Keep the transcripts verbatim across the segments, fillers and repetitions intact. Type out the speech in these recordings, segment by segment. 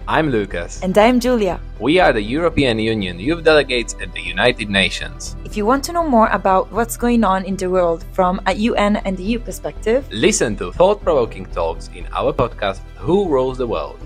I'm Lucas. And I'm Julia. We are the European Union Youth Delegates at the United Nations. If you want to know more about what's going on in the world from a U N and E U perspective, listen to thought-provoking talks in our podcast, Who Rules the World?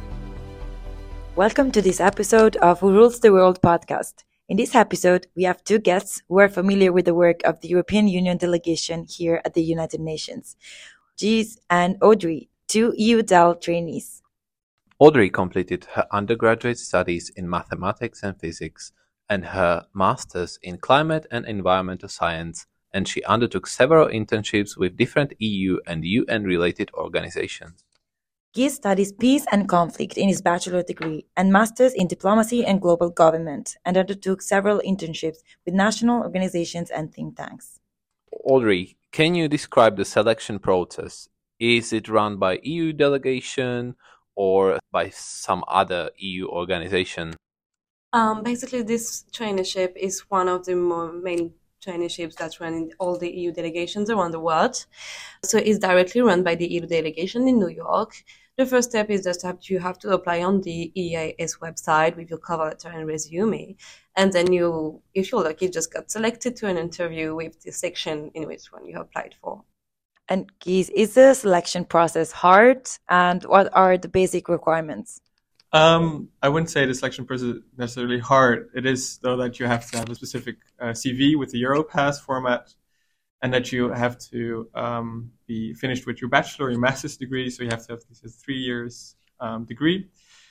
Welcome to this episode of Who Rules the World podcast. In this episode, we have two guests who are familiar with the work of the European Union delegation here at the United Nations, Gilles and Audrey, two E U D E L trainees. Audrey completed her undergraduate studies in mathematics and physics and her master's in climate and environmental science, and she undertook several internships with different E U and U N-related organizations. Gilles studies peace and conflict in his bachelor degree and master's in diplomacy and global government, and undertook several internships with national organizations and think tanks. Audrey, can you describe the selection process? Is it run by E U delegation or by some other E U organization? Um, basically, this traineeship is one of the more main traineeships that's run in all the E U delegations around the world. So it's directly run by the E U delegation in New York. The first step is just that you have to apply on the E A S website with your cover letter and resume. And then you, if you're lucky, just got selected to an interview with the section in which one you applied for. And Gilles, is the selection process hard? And what are the basic requirements? Um, I wouldn't say the selection process is necessarily hard. It is, though, that you have to have a specific uh, C V with the Europass format, and that you have to um, be finished with your bachelor or your master's degree. So you have to have this three years um, degree.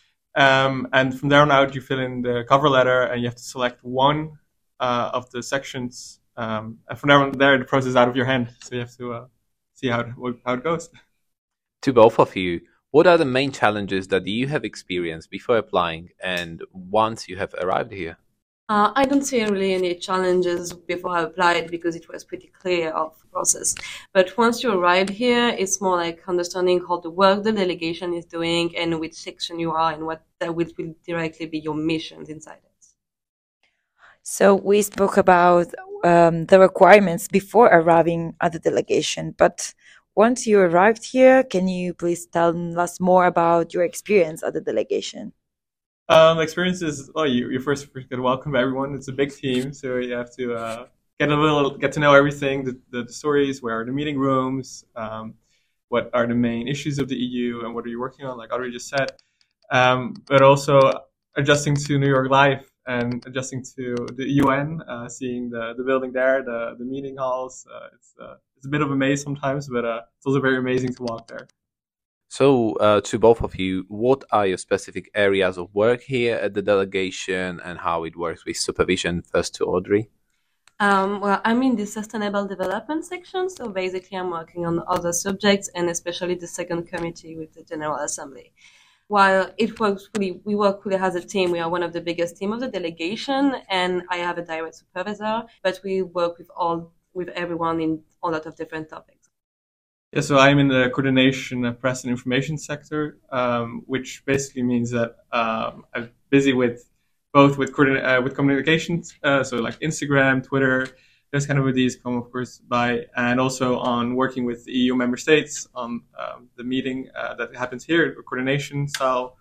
Um, and from there on out, you fill in the cover letter, and you have to select one uh, of the sections. Um, and from there on, there the process is out of your hand. So you have to uh, see how it, how it goes. To both of you, what are the main challenges that you have experienced before applying and once you have arrived here? Uh, I don't see really any challenges before I applied because it was pretty clear of the process. But once you arrive here, it's more like understanding how the work the delegation is doing and which section you are and what that will, will directly be your missions inside it. So we spoke about um, the requirements before arriving at the delegation, but once you arrived here, can you please tell us more about your experience at the delegation? Um, experience is, well, you, you first get welcome everyone. It's a big team, so you have to uh, get a little, get to know everything, the, the, the stories, where are the meeting rooms, um, what are the main issues of the E U, and what are you working on, like Audrey just said. Um, but also adjusting to New York life and adjusting to the U N, uh, seeing the, the building there, the, the meeting halls. Uh, it's, uh, it's a bit of a maze sometimes, but uh, it's also very amazing to walk there. So, uh, to both of you, what are your specific areas of work here at the delegation and how it works with supervision? First to Audrey. Um, well, I'm in the sustainable development section, so basically I'm working on other subjects and especially the second committee with the General Assembly. While it works really, we work really as a team. We are one of the biggest team of the delegation, and I have a direct supervisor, but we work with all with everyone in a lot of different topics. Yeah, so I'm in the coordination of press and information sector, um, which basically means that um, I'm busy with both with coordin- uh, with communications, uh, so like Instagram, Twitter, those kind of ideas come, of course, by, and also on working with the E U member states on um, the meeting uh, that happens here, coordination style,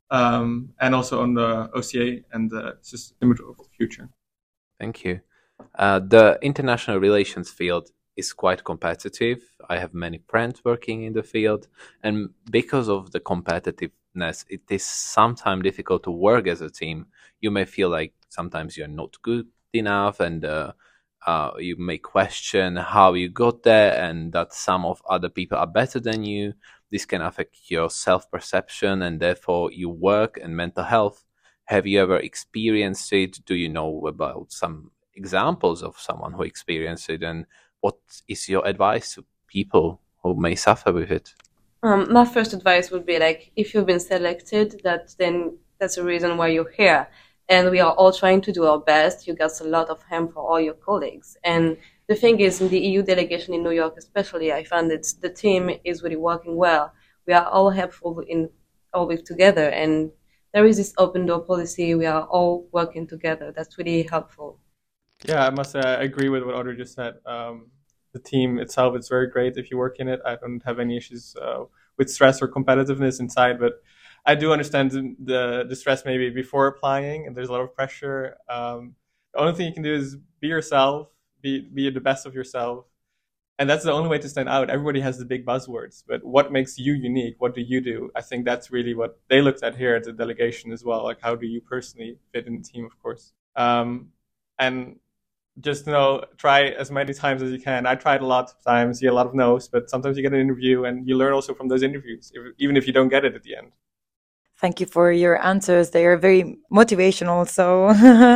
um, and also on the O C A and the System of the Future. Thank you. Uh, the international relations field is quite competitive. I have many friends working in the field, and because of the competitiveness, it is sometimes difficult to work as a team. You may feel like sometimes you're not good enough, and uh, uh, you may question how you got there, and that some of other people are better than you. This can affect your self-perception and therefore your work and mental health. Have you ever experienced it? Do you know about some examples of someone who experienced it, and what is your advice to people who may suffer with it? Um, my first advice would be like, if you've been selected, that then that's the reason why you're here. And we are all trying to do our best. You got a lot of help for all your colleagues. And the thing is, in the E U delegation in New York especially, I found that the team is really working well. We are all helpful in always together. And there is this open door policy. We are all working together. That's really helpful. Yeah, I must say I agree with what Audrey just said. Um, the team itself is very great if you work in it. I don't have any issues uh, with stress or competitiveness inside, but I do understand the, the, the stress maybe before applying, and there's a lot of pressure. Um, the only thing you can do is be yourself, be be the best of yourself, and that's the only way to stand out. Everybody has the big buzzwords, but what makes you unique? What do you do? I think that's really what they looked at here at the delegation as well. Like, how do you personally fit in the team, of course? Um, and just, you know, try as many times as you can. I tried a lot of times, you get a lot of no's, but sometimes you get an interview and you learn also from those interviews, if, even if you don't get it at the end. Thank you for your answers. They are very motivational. So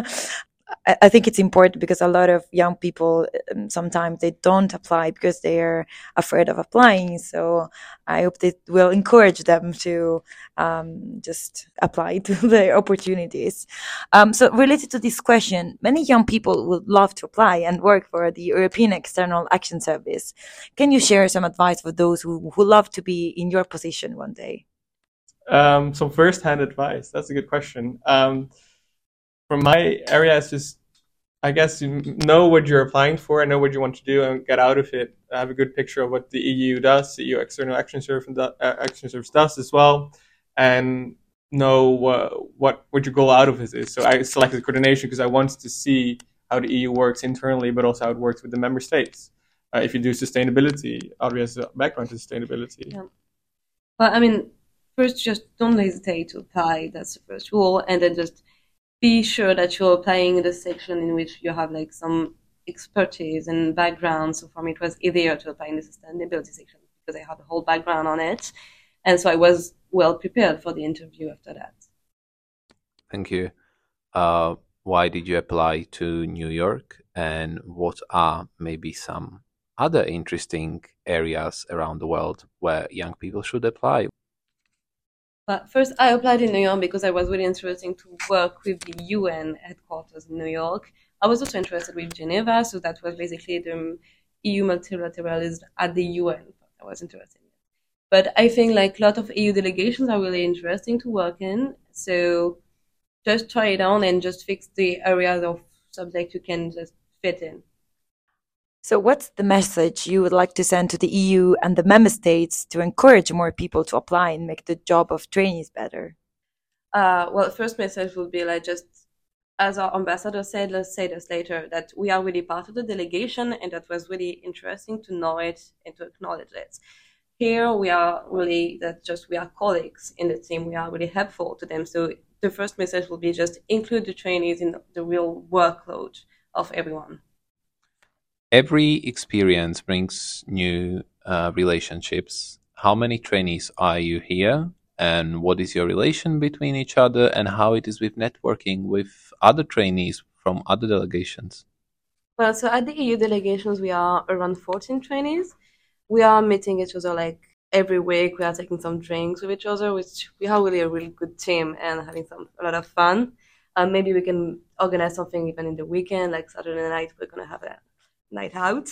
I think it's important because a lot of young people, um, sometimes they don't apply because they are afraid of applying. So I hope that will encourage them to um, just apply to the opportunities. Um, so related to this question, many young people would love to apply and work for the European External Action Service. Can you share some advice for those who, who love to be in your position one day? Um, some first-hand advice. That's a good question. Um, from my area, it's just, I guess, you know what you're applying for and know what you want to do and get out of it. Have a good picture of what the E U does, the E U External Action Service, uh, Action Service does as well, and know uh, what what your goal out of it is. So I selected coordination because I wanted to see how the E U works internally, but also how it works with the member states. Uh, if you do sustainability, Audrey has a background in sustainability. Yeah. Well, I mean, first, just don't hesitate to apply. That's the first rule. And then just be sure that you're applying in the section in which you have like some expertise and background. So for me, it was easier to apply in the sustainability section because I had the whole background on it. And so I was well prepared for the interview after that. Thank you. Uh, why did you apply to New York? And what are maybe some other interesting areas around the world where young people should apply? But first, I applied in New York because I was really interested to work with the U N headquarters in New York. I was also interested with Geneva, so that was basically the E U multilateralism at the U N. I was interested in. But I think like a lot of E U delegations are really interesting to work in. So just try it on and just fix the areas of subject you can just fit in. So what's the message you would like to send to the E U and the member states to encourage more people to apply and make the job of trainees better? Uh, well, first message would be like just, as our ambassador said, let's say this later, that we are really part of the delegation and that was really interesting to know it and to acknowledge it. Here we are really, that just we are colleagues in the team, we are really helpful to them. So the first message will be just include the trainees in the real workload of everyone. Every experience brings new uh, relationships. How many trainees are you here? And what is your relation between each other? And how it is with networking with other trainees from other delegations? Well, so at the E U delegations, we are around fourteen trainees. We are meeting each other like every week. We are taking some drinks with each other, which we are really a really good team and having some a lot of fun. Um, maybe we can organize something even in the weekend, like Saturday night, we're going to have a night out.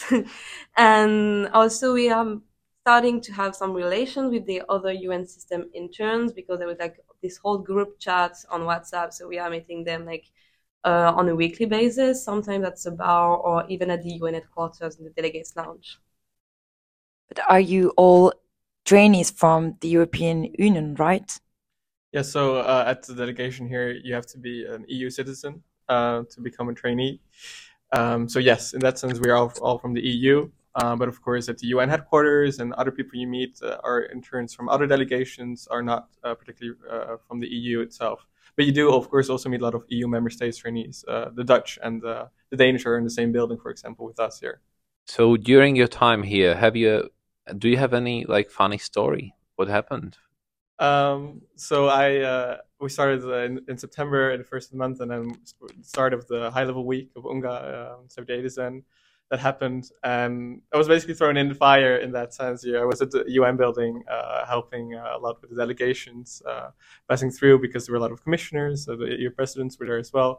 And also we are starting to have some relation with the other U N system interns because there was like this whole group chat on WhatsApp. So we are meeting them like uh, on a weekly basis, sometimes at the bar or even at the U N headquarters in the delegates lounge. But are you all trainees from the European Union, right? Yeah, so uh, at the delegation here, you have to be an E U citizen uh, to become a trainee. Um, so yes, in that sense, we are all, all from the E U. Uh, but of course, at the U N headquarters and other people you meet uh, are interns from other delegations, are not uh, particularly uh, from the E U itself. But you do, of course, also meet a lot of E U member states trainees. Uh, the Dutch and uh, the Danish are in the same building, for example, with us here. So during your time here, have you do you have any like funny story? What happened? Um, so I uh, we started uh, in, in September in the first month, and then start of the high level week of UNGA, um, seventy-eight that happened, and I was basically thrown in the fire in that sense. Yeah, I was at the U N building, uh, helping uh, a lot with the delegations, uh, passing through because there were a lot of commissioners, so the E U presidents were there as well.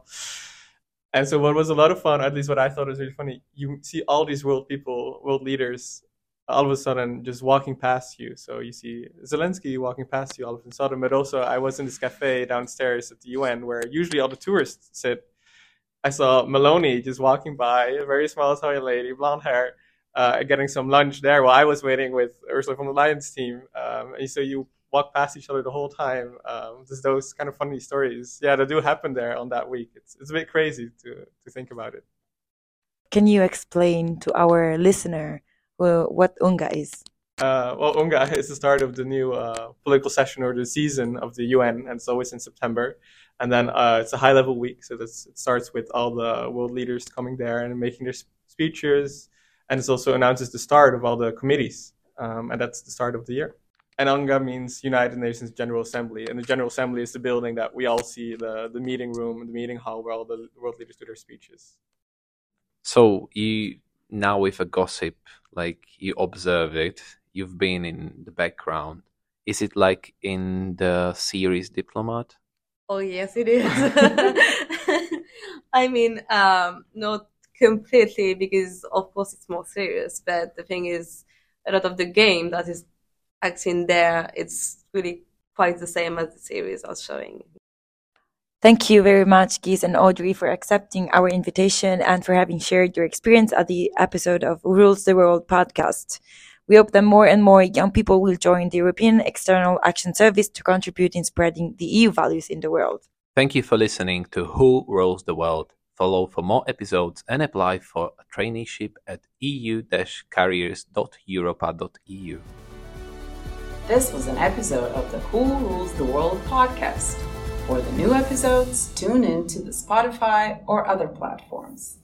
And so what was a lot of fun, at least what I thought was really funny, you see all these world people, world leaders, all of a sudden just walking past you. So you see Zelensky walking past you all of a sudden, but also I was in this cafe downstairs at the U N where usually all the tourists sit. I saw Meloni just walking by, a very small Italian lady, blonde hair, uh, getting some lunch there while I was waiting with Ursula von der Leyen's team. Um, and so you walk past each other the whole time. Um, just those kind of funny stories. Yeah, that do happen there on that week. It's it's a bit crazy to to think about it. Can you explain to our listener uh, what UNGA is? Uh, well, UNGA is the start of the new uh, political session or the season of the U N, and it's always in September. And then uh, it's a high-level week, so that's, it starts with all the world leaders coming there and making their speeches, and it also announces the start of all the committees, um, and that's the start of the year. And UNGA means United Nations General Assembly, and the General Assembly is the building that we all see, the, the meeting room, the meeting hall where all the world leaders do their speeches. So you, now with a gossip, like you observe it, you've been in the background. Is it like in the series Diplomat? Oh, yes, it is. I mean, um, not completely, because of course it's more serious, but the thing is, a lot of the game that is acting there, it's really quite the same as the series are showing. Thank you very much, Gies and Audrey, for accepting our invitation and for having shared your experience at the episode of Who Rules the World podcast. We hope that more and more young people will join the European External Action Service to contribute in spreading the E U values in the world. Thank you for listening to Who Rules the World. Follow for more episodes and apply for a traineeship at e u dash careers dot europa dot e u. This was an episode of the Who Rules the World podcast. For the new episodes, tune in to the Spotify or other platforms.